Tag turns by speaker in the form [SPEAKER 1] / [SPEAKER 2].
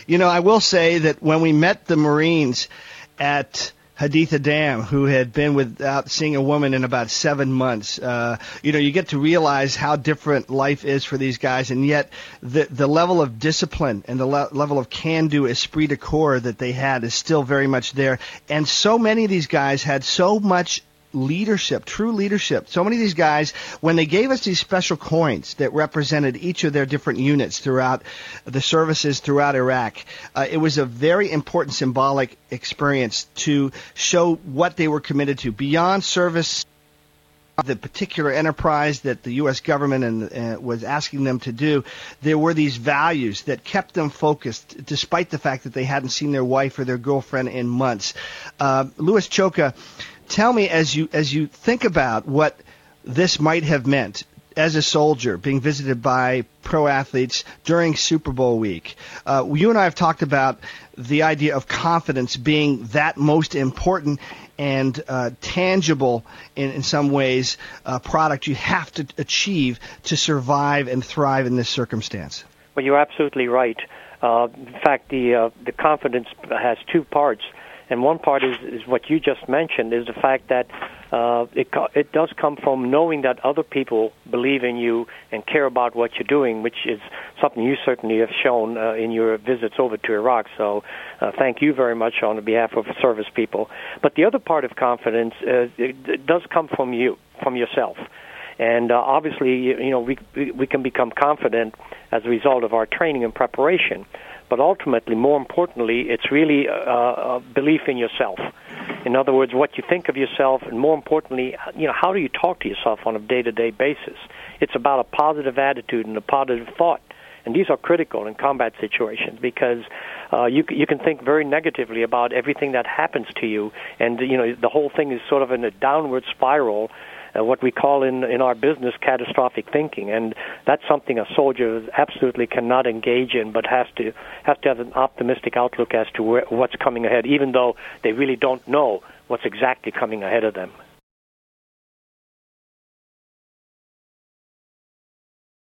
[SPEAKER 1] I will say that when we met the Marines at Haditha Dam, who had been without seeing a woman in about 7 months, you get to realize how different life is for these guys, and yet the level of discipline and the level of can-do esprit de corps that they had is still very much there. And so many of these guys had so much leadership, true leadership. So many of these guys, when they gave us these special coins that represented each of their different units throughout the services throughout Iraq, it was a very important symbolic experience to show what they were committed to. Beyond service, the particular enterprise that the U.S. government was asking them to do, there were these values that kept them focused, despite the fact that they hadn't seen their wife or their girlfriend in months. Louis Choka, tell me, as you think about what this might have meant as a soldier, being visited by pro athletes during Super Bowl week. You and I have talked about the idea of confidence being that most important and tangible in some ways product you have to achieve to survive and thrive in this circumstance.
[SPEAKER 2] Well, you're absolutely right. In fact, the confidence has two parts. And one part is what you just mentioned, is the fact that it does come from knowing that other people believe in you and care about what you're doing, which is something you certainly have shown in your visits over to Iraq. So thank you very much on behalf of service people. But the other part of confidence, it does come from you, from yourself. And obviously, we can become confident as a result of our training and preparation. But ultimately, more importantly, it's really a belief in yourself. In other words, what you think of yourself, and more importantly, how do you talk to yourself on a day-to-day basis? It's about a positive attitude and a positive thought. And these are critical in combat situations because you can think very negatively about everything that happens to you. And, the whole thing is sort of in a downward spiral, what we call in our business catastrophic thinking, and that's something a soldier absolutely cannot engage in, but has to have an optimistic outlook as to what's coming ahead, even though they really don't know what's exactly coming ahead of them.